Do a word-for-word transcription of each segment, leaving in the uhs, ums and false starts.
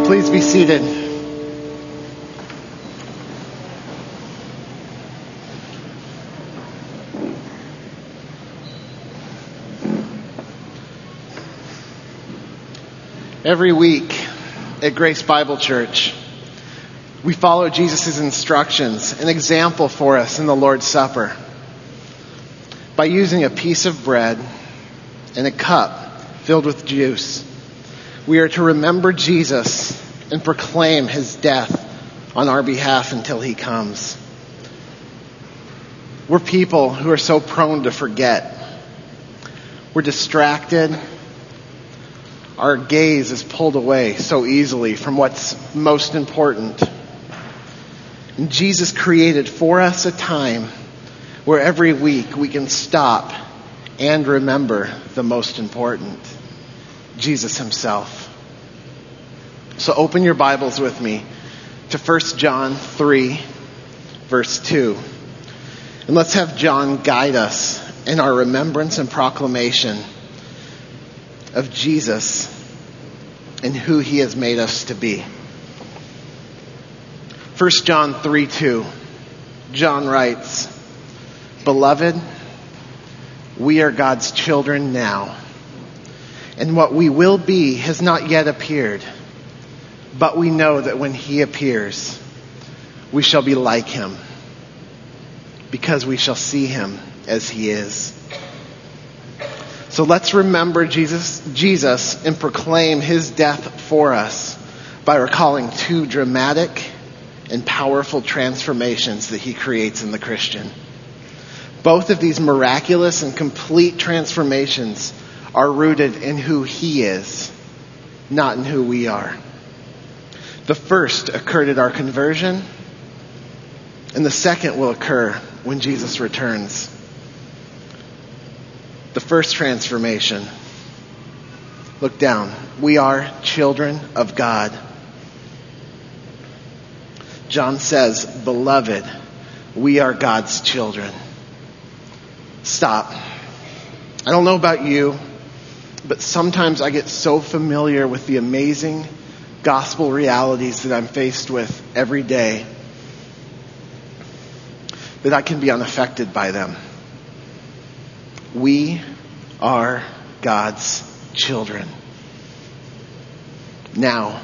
Please be seated. Every week at Grace Bible Church, we follow Jesus' instructions, an example for us in the Lord's Supper, by using a piece of bread and a cup filled with juice. We are to remember Jesus and proclaim his death on our behalf until he comes. We're people who are so prone to forget. We're distracted. Our gaze is pulled away so easily from what's most important. And Jesus created for us a time where every week we can stop and remember the most important, Jesus himself. So open your Bibles with me to First John three, verse two. And let's have John guide us in our remembrance and proclamation of Jesus and who he has made us to be. First John three two. John writes, "Beloved, we are God's children now, and what we will be has not yet appeared. But we know that when he appears, we shall be like him, because we shall see him as he is." So let's remember Jesus, Jesus and proclaim his death for us by recalling two dramatic and powerful transformations that he creates in the Christian. Both of these miraculous and complete transformations are rooted in who he is, not in who we are. The first occurred at our conversion, and the second will occur when Jesus returns. The first transformation. Look down. We are children of God. John says, "Beloved, we are God's children." Stop. I don't know about you, but sometimes I get so familiar with the amazing gospel realities that I'm faced with every day that I can be unaffected by them. We are God's children. Now,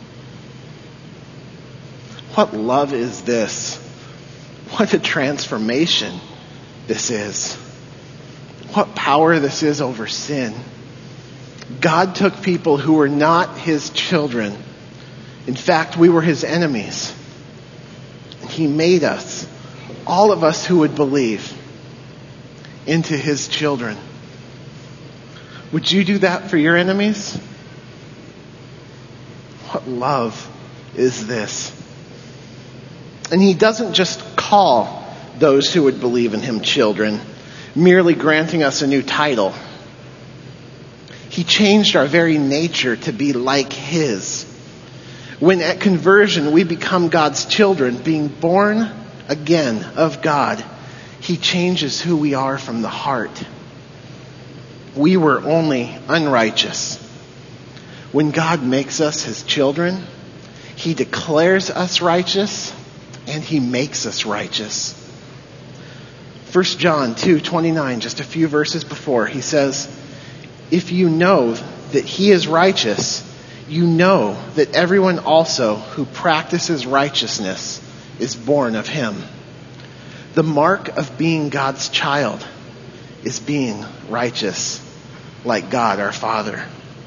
what love is this? What a transformation this is. What power this is over sin. God took people who were not his children. In fact, we were his enemies. And he made us, all of us who would believe, into his children. Would you do that for your enemies? What love is this? And he doesn't just call those who would believe in him children, merely granting us a new title. He changed our very nature to be like his. When at conversion we become God's children, being born again of God, he changes who we are from the heart. We were only unrighteous. When God makes us his children, he declares us righteous and he makes us righteous. First John two twenty-nine, just a few verses before, he says, "If you know that he is righteous, you know that everyone also who practices righteousness is born of him." The mark of being God's child is being righteous, like God our Father.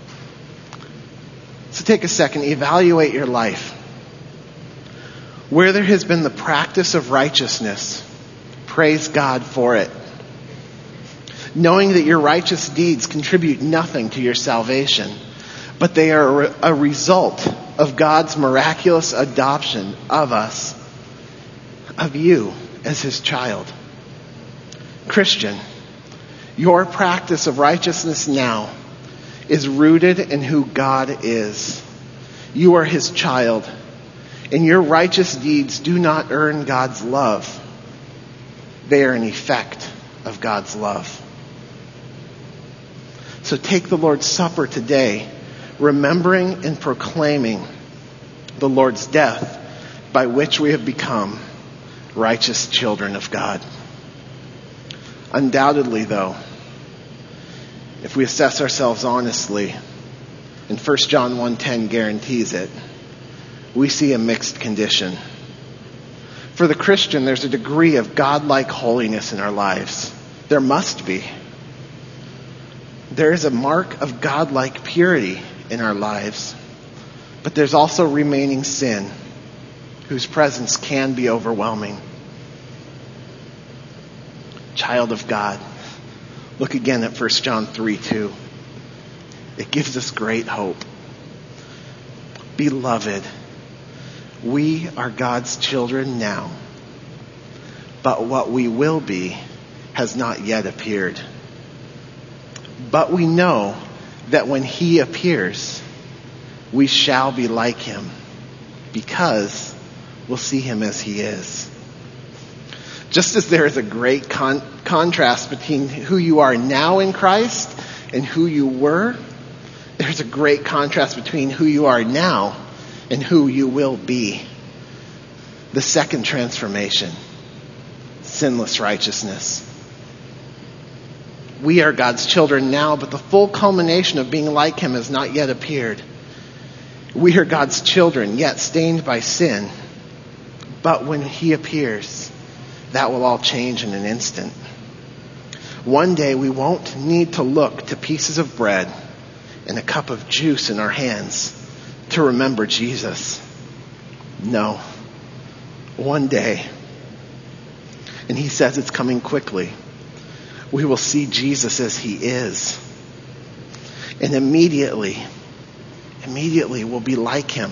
So take a second, evaluate your life. Where there has been the practice of righteousness, praise God for it. Knowing that your righteous deeds contribute nothing to your salvation, but they are a result of God's miraculous adoption of us, of you as his child. Christian, your practice of righteousness now is rooted in who God is. You are his child, and your righteous deeds do not earn God's love. They are an effect of God's love. So take the Lord's Supper today, remembering and proclaiming the Lord's death, by which we have become righteous children of God. Undoubtedly, though, if we assess ourselves honestly, and First John one ten guarantees it, we see a mixed condition. For the Christian, there's a degree of God-like holiness in our lives. There must be. There is a mark of God-like purity in our lives. But there's also remaining sin, whose presence can be overwhelming. Child of God, look again at First John three two. It gives us great hope. Beloved, we are God's children now, but what we will be has not yet appeared. But we know that when he appears, we shall be like him, because we'll see him as he is. Just as there is a great con- contrast between who you are now in Christ and who you were, there's a great contrast between who you are now and who you will be. The second transformation, sinless righteousness. We are God's children now, but the full culmination of being like him has not yet appeared. We are God's children, yet stained by sin. But when he appears, that will all change in an instant. One day we won't need to look to pieces of bread and a cup of juice in our hands to remember Jesus. No. One day, and he says it's coming quickly, we will see Jesus as he is. And immediately, immediately we'll be like him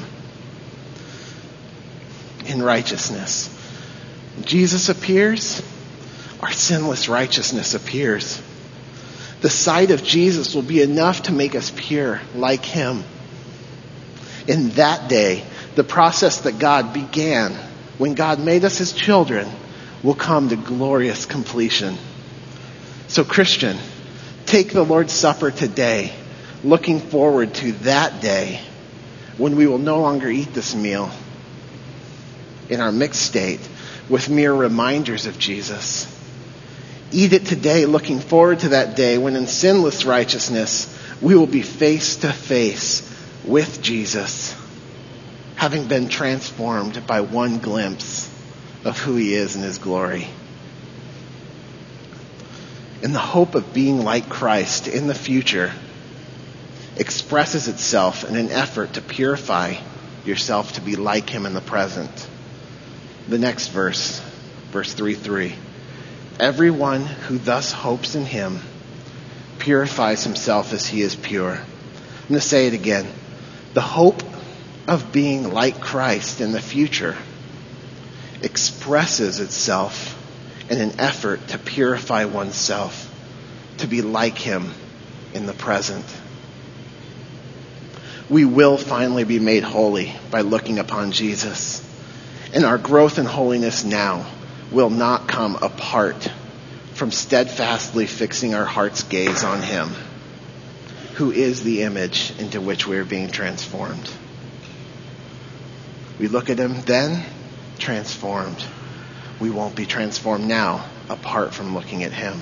in righteousness. Jesus appears, our sinless righteousness appears. The sight of Jesus will be enough to make us pure like him. In that day, the process that God began when God made us his children will come to glorious completion. So Christian, take the Lord's Supper today, looking forward to that day when we will no longer eat this meal in our mixed state with mere reminders of Jesus. Eat it today, looking forward to that day when in sinless righteousness we will be face to face with Jesus, having been transformed by one glimpse of who he is in his glory. And the hope of being like Christ in the future expresses itself in an effort to purify yourself to be like him in the present. The next verse, verse three three. Everyone who thus hopes in him purifies himself as he is pure. I'm going to say it again. The hope of being like Christ in the future expresses itself in an effort to purify oneself, to be like him in the present. We will finally be made holy by looking upon Jesus. And our growth in holiness now will not come apart from steadfastly fixing our heart's gaze on him, who is the image into which we are being transformed. We look at him then, transformed. We won't be transformed now apart from looking at him.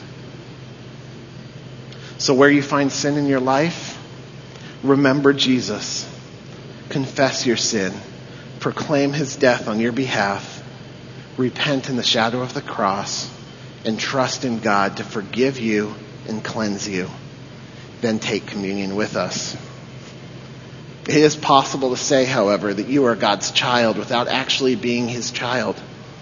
So where you find sin in your life, remember Jesus. Confess your sin. Proclaim his death on your behalf. Repent in the shadow of the cross and trust in God to forgive you and cleanse you. Then take communion with us. It is possible to say, however, that you are God's child without actually being his child.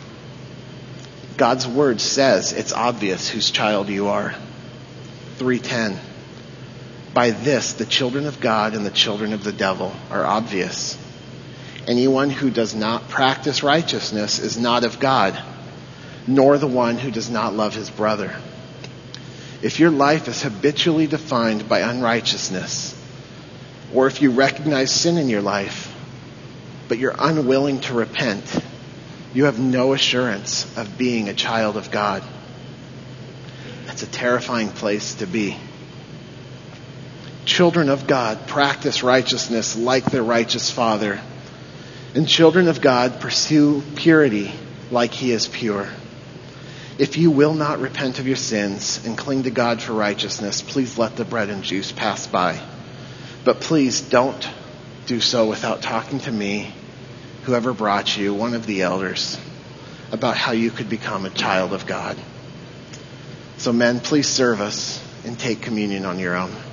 God's word says it's obvious whose child you are. three ten. By this, the children of God and the children of the devil are obvious. Anyone who does not practice righteousness is not of God, nor the one who does not love his brother. If your life is habitually defined by unrighteousness, or if you recognize sin in your life, but you're unwilling to repent, you have no assurance of being a child of God. That's a terrifying place to be. Children of God practice righteousness like their righteous Father. And children of God, pursue purity like he is pure. If you will not repent of your sins and cling to God for righteousness, please let the bread and juice pass by. But please don't do so without talking to me, whoever brought you, one of the elders, about how you could become a child of God. So men, please serve us and take communion on your own.